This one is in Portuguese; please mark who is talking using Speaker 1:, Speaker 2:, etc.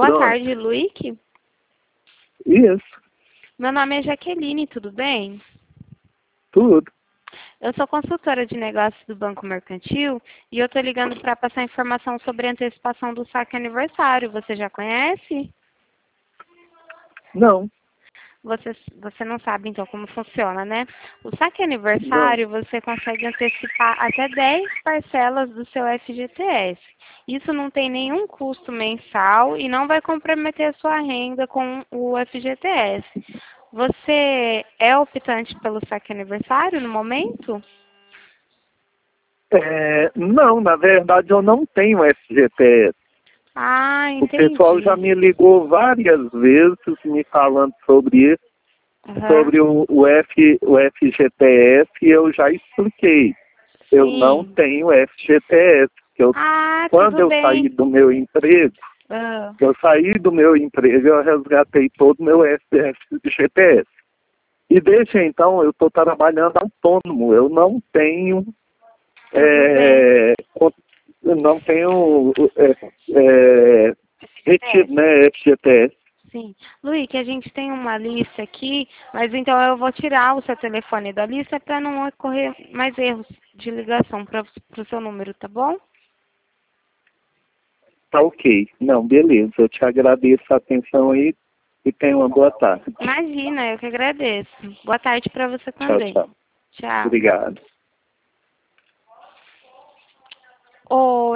Speaker 1: Boa
Speaker 2: Pronto.
Speaker 1: tarde, Luíque.
Speaker 2: Isso,
Speaker 1: Meu nome é Jaqueline, tudo bem?
Speaker 2: tudo.
Speaker 1: Eu sou consultora de negócios do Banco Mercantil e eu estou ligando para passar informação sobre a antecipação do saque aniversário. Você já conhece?
Speaker 2: Não,
Speaker 1: Você não sabe, então, como funciona, né? O saque
Speaker 2: não.
Speaker 1: aniversário, você consegue antecipar até 10 parcelas do seu FGTS. Isso não tem nenhum custo mensal e não vai comprometer a sua renda com o FGTS. Você é optante pelo saque aniversário no momento?
Speaker 2: Não, na verdade eu não tenho FGTS.
Speaker 1: Ah,
Speaker 2: O pessoal já
Speaker 1: entendi.
Speaker 2: me ligou várias vezes me falando sobre isso,
Speaker 1: Aham.
Speaker 2: sobre o FGTS, e eu já expliquei. Eu não
Speaker 1: Sim.
Speaker 2: tenho FGTS.
Speaker 1: Ah,
Speaker 2: Quando
Speaker 1: tudo
Speaker 2: eu saí
Speaker 1: bem.
Speaker 2: do meu emprego,
Speaker 1: Ah,
Speaker 2: eu resgatei todo o meu FGTS. E desde então eu estou trabalhando autônomo. Eu não tenho
Speaker 1: tudo bem.
Speaker 2: eu não tenho retido, né, FGTS.
Speaker 1: Sim. Luiz, que a gente tem uma lista aqui, mas então eu vou tirar o seu telefone da lista para não ocorrer mais erros de ligação para o seu número, tá bom?
Speaker 2: Tá ok. Não, beleza. Eu te agradeço a atenção aí e tenha uma boa tarde.
Speaker 1: Imagina, eu que agradeço. Boa tarde para você
Speaker 2: Tchau,
Speaker 1: também.
Speaker 2: tchau.
Speaker 1: Tchau.
Speaker 2: Obrigado.
Speaker 1: Oi.